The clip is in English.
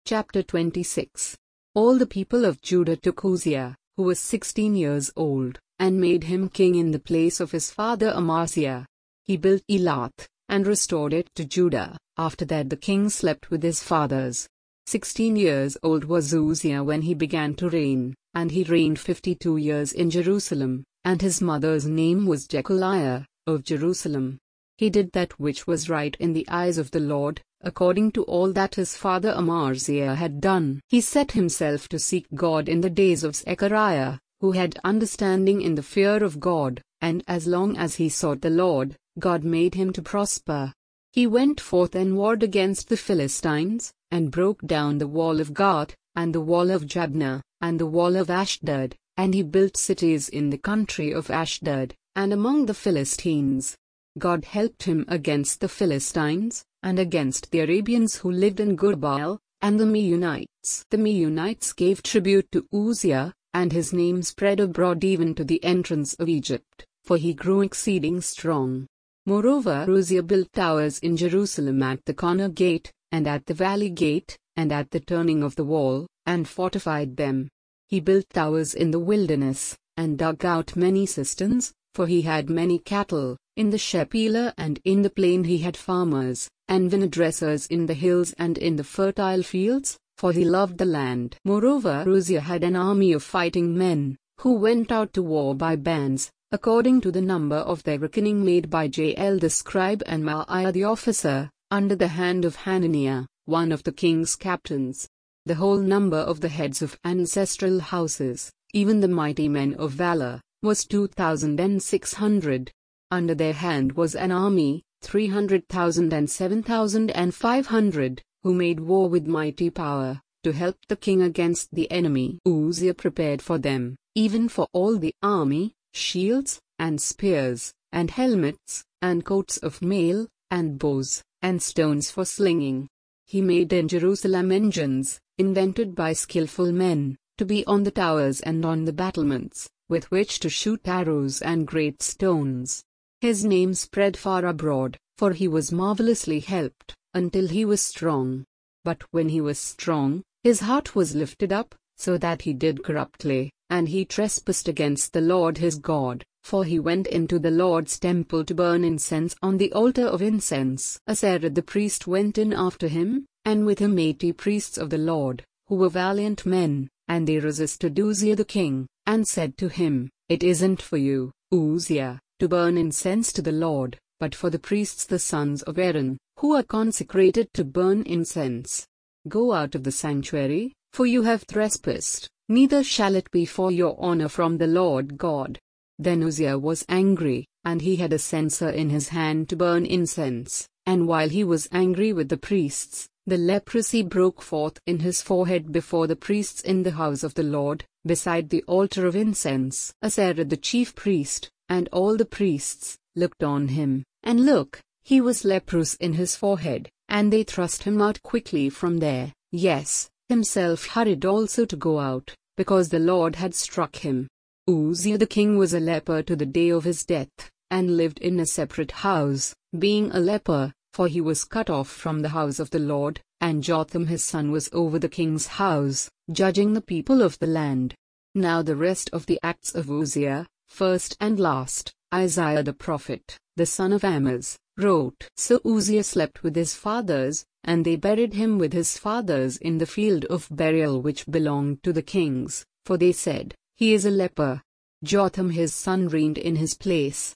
Chapter 26. All the people of Judah took Uzziah, who was 16 years old, and made him king in the place of his father Amaziah. He built Elath, and restored it to Judah. After that the king slept with his fathers. 16 years old was Uzziah when he began to reign, and he reigned 52 years in Jerusalem, and his mother's name was Jechaliah, of Jerusalem. He did that which was right in the eyes of the Lord, according to all that his father Amaziah had done. He set himself to seek God in the days of Zechariah, who had understanding in the fear of God, and as long as he sought the Lord, God made him to prosper. He went forth and warred against the Philistines, and broke down the wall of Gath, and the wall of Jabneh, and the wall of Ashdod, and he built cities in the country of Ashdod, and among the Philistines. God helped him against the Philistines, and against the Arabians who lived in Gurbaal, and the Meunites. The Meunites gave tribute to Uzziah, and his name spread abroad even to the entrance of Egypt, for he grew exceeding strong. Moreover, Uzziah built towers in Jerusalem at the corner gate, and at the valley gate, and at the turning of the wall, and fortified them. He built towers in the wilderness, and dug out many cisterns, for he had many cattle. In the Shephelah and in the plain he had farmers, and vinedressers in the hills and in the fertile fields, for he loved the land. Moreover, Uzziah had an army of fighting men, who went out to war by bands, according to the number of their reckoning made by Jael the scribe and Maaiah the officer, under the hand of Hananiah, one of the king's captains. The whole number of the heads of ancestral houses, even the mighty men of valor, was 2,600. Under their hand was an army, 300,000 and 7,500, who made war with mighty power, to help the king against the enemy. Uzziah prepared for them, even for all the army, shields, and spears, and helmets, and coats of mail, and bows, and stones for slinging. He made in Jerusalem engines, invented by skillful men, to be on the towers and on the battlements, with which to shoot arrows and great stones. His name spread far abroad, for he was marvelously helped, until he was strong. But when he was strong, his heart was lifted up, so that he did corruptly, and he trespassed against the Lord his God, for he went into the Lord's temple to burn incense on the altar of incense. Asarad the priest went in after him, and with him 80 priests of the Lord, who were valiant men, and they resisted Uzziah the king, and said to him, "It isn't for you, Uzziah, to burn incense to the Lord, but for the priests the sons of Aaron, who are consecrated to burn incense. Go out of the sanctuary, for you have trespassed, neither shall it be for your honor from the Lord God." Then Uzziah was angry, and he had a censer in his hand to burn incense, and while he was angry with the priests, the leprosy broke forth in his forehead before the priests in the house of the Lord, beside the altar of incense. Asarad the chief priest, and all the priests, looked on him, and look, he was leprous in his forehead, and they thrust him out quickly from there. Yes, himself hurried also to go out, because the Lord had struck him. Uzziah the king was a leper to the day of his death, and lived in a separate house, being a leper, for he was cut off from the house of the Lord, and Jotham his son was over the king's house, judging the people of the land. Now the rest of the acts of Uzziah, first and last, Isaiah the prophet, the son of Amoz, wrote. So Uzziah slept with his fathers, and they buried him with his fathers in the field of burial which belonged to the kings, for they said, "He is a leper." Jotham his son reigned in his place.